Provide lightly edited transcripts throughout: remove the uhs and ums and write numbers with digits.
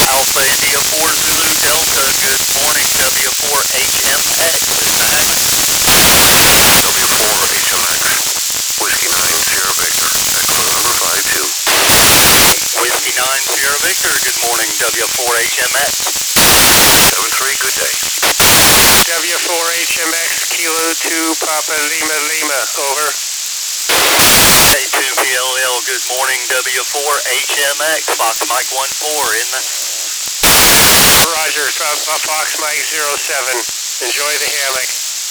Alpha India 4 Zulu Delta, good morning, W4HMX, this is Hammond. W4HMX, Whiskey 9 Sierra Victor, Echo number 52. Whiskey 9 Sierra Victor, good morning, W4HMX. 7-3, good day. W4HMX, Kilo 2, Papa Lima Lima, over. A2PLL, good morning, W4HMX, Fox Mike 14 in the... Roger, Fox Mike 07. Enjoy the hammock.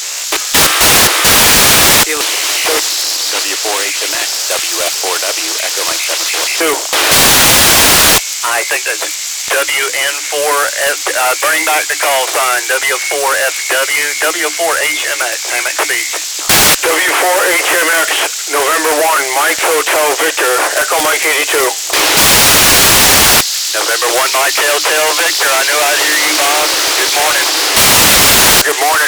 W4HMX, WF4W, Echo Mike 74. 2. I think that's WN4F, bring back the call sign, W4FW, W4HMX, hammock speed. W4HMX, November 1, Mike Hotel Victor, Echo Mike 82. November 1, Mike Telltale Victor, I knew I'd hear you, Bob. Good morning. Good morning.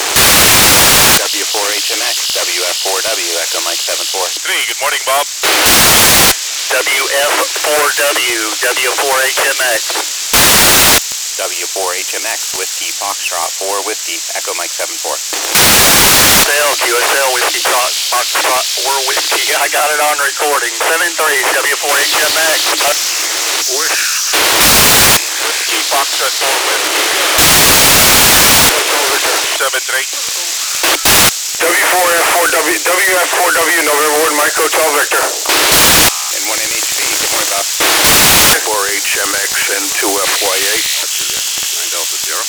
W4HMX, WF4W, Echo Mike 74. 3, good morning, Bob. WF4W, W4HMX. W4HMX, Whiskey Foxtrot 4 Whiskey, Echo Mike 74. QSL, Whiskey Foxtrot 4 Whiskey, I got it on recording. 7-3, W4HMX. Whiskey Foxtrot 4 Whiskey, 7-3. W4F4W, WF4W, November 1, Mike Hotel Victor. And 1MHP, good morning, Bob. 4HMX and 2FYA. 9 Delta Zero.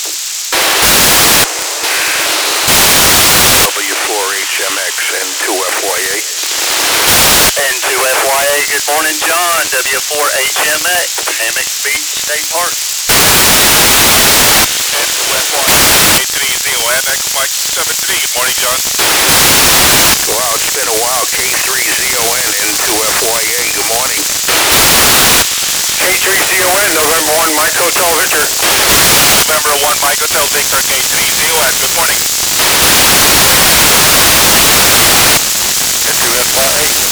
W4HMX and 2FYA. And 2FYA, good morning, John. W4HMX, Hammock Beach State Park. And 2FY, 3ZON, Echo Mike 7-3, good morning, John. Wow, it's been a while. K3ZON and 2FYA, good morning. K3ZON, November 1, Mike Hotel Victor. November 1, Mike Hotel Victor, K3ZON, good morning. And 2FYA.